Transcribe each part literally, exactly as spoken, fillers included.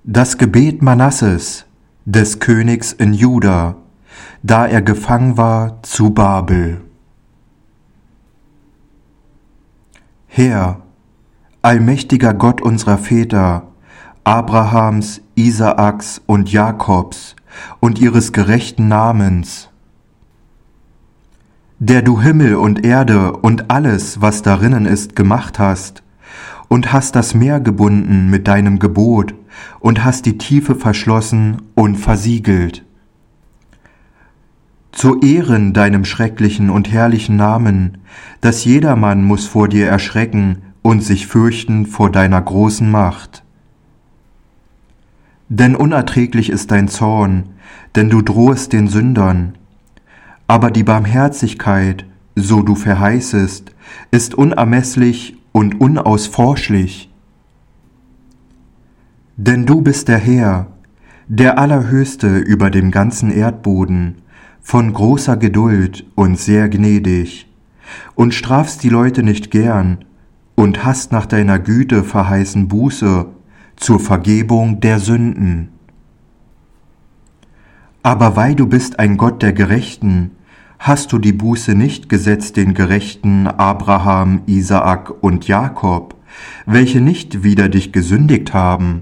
Das Gebet Manasses, des Königs in Juda, da er gefangen war zu Babel. Herr, allmächtiger Gott unserer Väter, Abrahams, Isaaks und Jakobs und ihres gerechten Namens, der du Himmel und Erde und alles, was darinnen ist, gemacht hast, und hast das Meer gebunden mit deinem Gebot und hast die Tiefe verschlossen und versiegelt. Zu Ehren deinem schrecklichen und herrlichen Namen, dass jedermann muss vor dir erschrecken und sich fürchten vor deiner großen Macht. Denn unerträglich ist dein Zorn, denn du drohest den Sündern. Aber die Barmherzigkeit, so du verheißest, ist unermesslich und unausforschlich. Denn du bist der Herr, der Allerhöchste über dem ganzen Erdboden, von großer Geduld und sehr gnädig, und strafst die Leute nicht gern, und hast nach deiner Güte verheißen Buße zur Vergebung der Sünden. Aber weil du bist ein Gott der Gerechten, hast du die Buße nicht gesetzt den Gerechten Abraham, Isaak und Jakob, welche nicht wider dich gesündigt haben.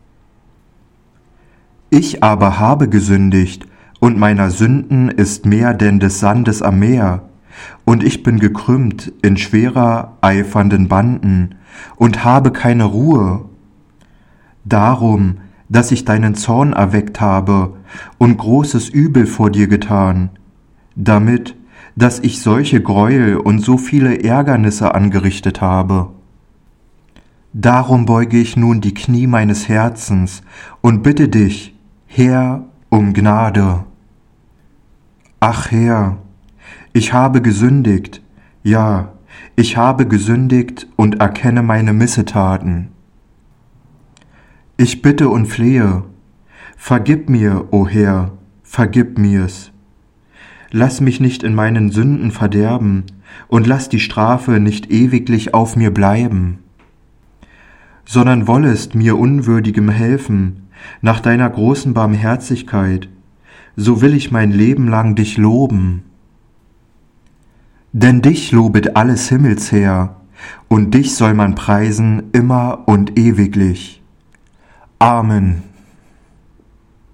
Ich aber habe gesündigt, und meiner Sünden ist mehr denn des Sandes am Meer, und ich bin gekrümmt in schwerer, eifernden Banden, und habe keine Ruhe. Darum, dass ich deinen Zorn erweckt habe und großes Übel vor dir getan, damit, dass ich solche Gräuel und so viele Ärgernisse angerichtet habe. Darum beuge ich nun die Knie meines Herzens und bitte dich, Herr, um Gnade. Ach Herr, ich habe gesündigt, ja, ich habe gesündigt und erkenne meine Missetaten. Ich bitte und flehe, vergib mir, o Herr, vergib mir's. Lass mich nicht in meinen Sünden verderben und lass die Strafe nicht ewiglich auf mir bleiben, sondern wollest mir Unwürdigem helfen, nach deiner großen Barmherzigkeit, so will ich mein Leben lang dich loben. Denn dich lobet alles Himmelsheer, und dich soll man preisen immer und ewiglich. Amen.